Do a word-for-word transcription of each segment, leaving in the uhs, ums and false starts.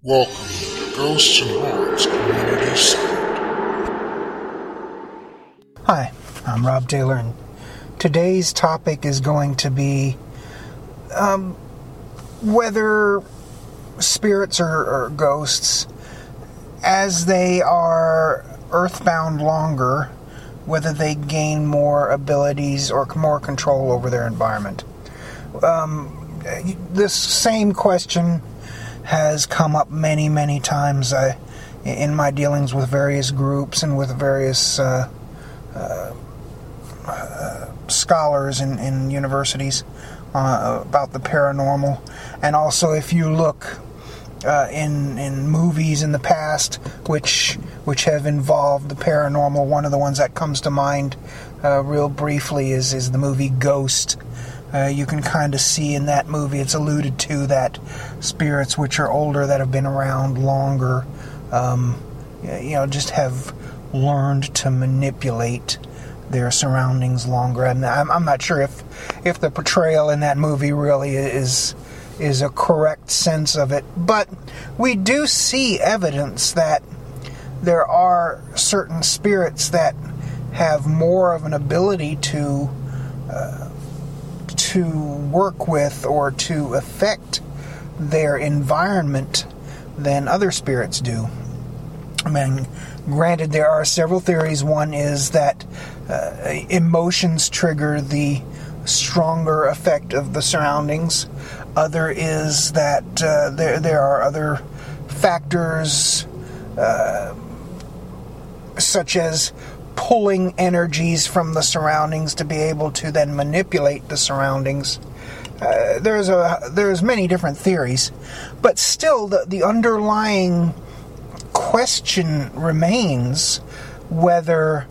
Welcome to Ghosts and Haunts Community Site. Hi, I'm Rob Taylor, and today's topic is going to be um, whether spirits or, or ghosts, as they are earthbound longer, whether they gain more abilities or more control over their environment. Um, this same question has come up many, many times I, in my dealings with various groups and with various uh, uh, uh, scholars in, in universities uh, about the paranormal. And also, if you look uh, in in movies in the past, which which have involved the paranormal, one of the ones that comes to mind uh, real briefly is is the movie Ghost. Uh, you can kind of see in that movie, it's alluded to that spirits which are older, that have been around longer, um, you know, just have learned to manipulate their surroundings longer. And I'm, I'm not sure if if the portrayal in that movie really is is a correct sense of it, but we do see evidence that there are certain spirits that have more of an ability to uh, to work with or to affect their environment than other spirits do. I mean, granted, there are several theories. One is that uh, emotions trigger the stronger effect of the surroundings. Other is that uh, there there are other factors uh, such as pulling energies from the surroundings to be able to then manipulate the surroundings. Uh, there's a there's many different theories, but still the, the underlying question remains whether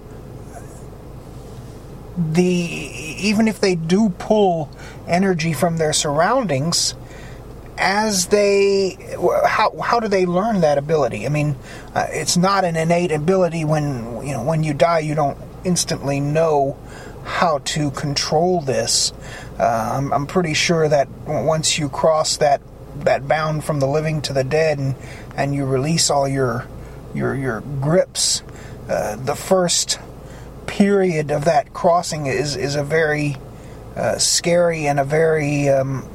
the even if they do pull energy from their surroundings, as they how how do they learn that ability? I mean, uh, it's not an innate ability. When you know when you die, you don't instantly know how to control this. Uh, I'm, I'm pretty sure that once you cross that that bound from the living to the dead, and and you release all your your your grips, uh, the first period of that crossing is is a very uh, scary and a very um,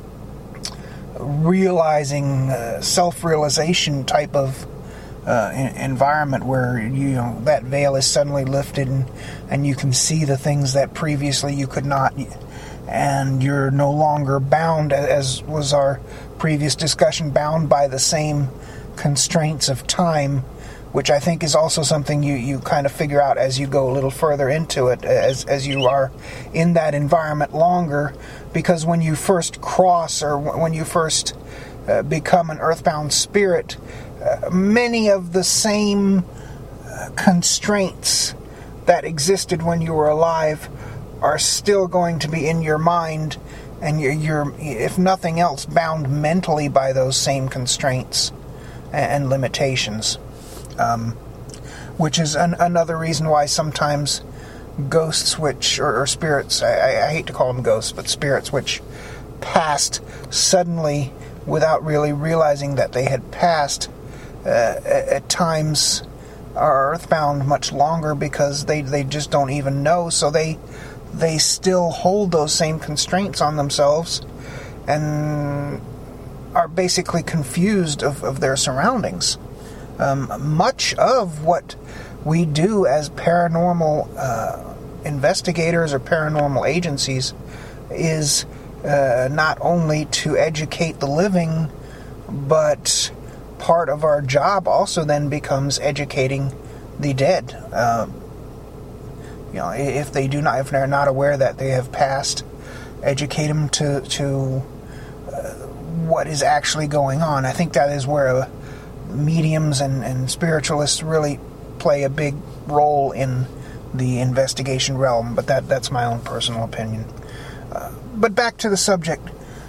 realizing, uh, self-realization type of uh, environment where you know that veil is suddenly lifted and, and you can see the things that previously you could not, and you're no longer bound, as was our previous discussion, bound by the same constraints of time, which I think is also something you, you kind of figure out as you go a little further into it, as as you are in that environment longer, because when you first cross or when you first uh, become an earthbound spirit, uh, many of the same uh, constraints that existed when you were alive are still going to be in your mind, and you're, you're if nothing else, bound mentally by those same constraints and, and limitations. Um, which is an, another reason why sometimes ghosts which, or, or spirits, I, I hate to call them ghosts, but spirits which passed suddenly without really realizing that they had passed, uh, at, at times are earthbound much longer because they, they just don't even know, so they they still hold those same constraints on themselves and are basically confused of, of their surroundings. Um, much of what we do as paranormal uh, investigators or paranormal agencies is uh, not only to educate the living, but part of our job also then becomes educating the dead. Um, you know, if they do not, if they're not aware that they have passed, educate them to to uh, what is actually going on. I think that is where a mediums and, and spiritualists really play a big role in the investigation realm, but that that's my own personal opinion. Uh, but back to the subject.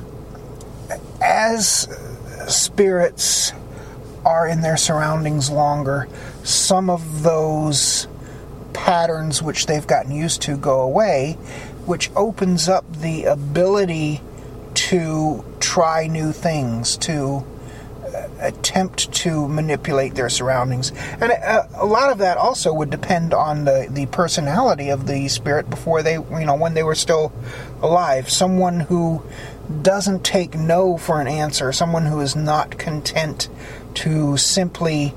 As spirits are in their surroundings longer, some of those patterns which they've gotten used to go away, which opens up the ability to try new things, to attempt to manipulate their surroundings. And a, a lot of that also would depend on the, the personality of the spirit before they, you know, when they were still alive. Someone who doesn't take no for an answer, someone who is not content to simply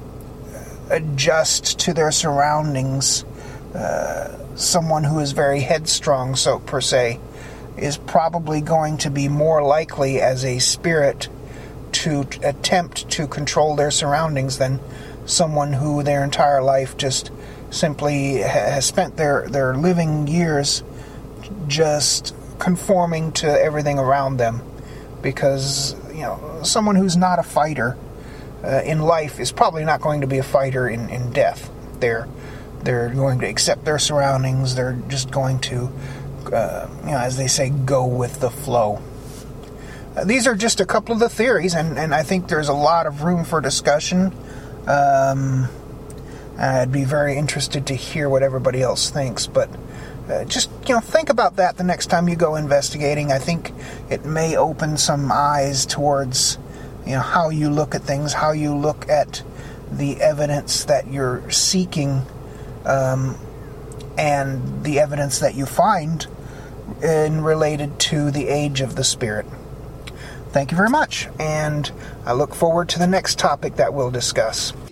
adjust to their surroundings, uh, someone who is very headstrong, so per se, is probably going to be more likely as a spirit to attempt to control their surroundings than someone who their entire life just simply has spent their, their living years just conforming to everything around them. Because, you know, someone who's not a fighter uh, in life is probably not going to be a fighter in, in death. They're, they're going to accept their surroundings. They're just going to, uh, you know, as they say, go with the flow. These are just a couple of the theories, and, and I think there's a lot of room for discussion. Um, I'd be very interested to hear what everybody else thinks, but uh, just, you know, think about that the next time you go investigating. I think it may open some eyes towards, you know, how you look at things, how you look at the evidence that you're seeking, um, and the evidence that you find in related to the age of the spirit. Thank you very much, and I look forward to the next topic that we'll discuss.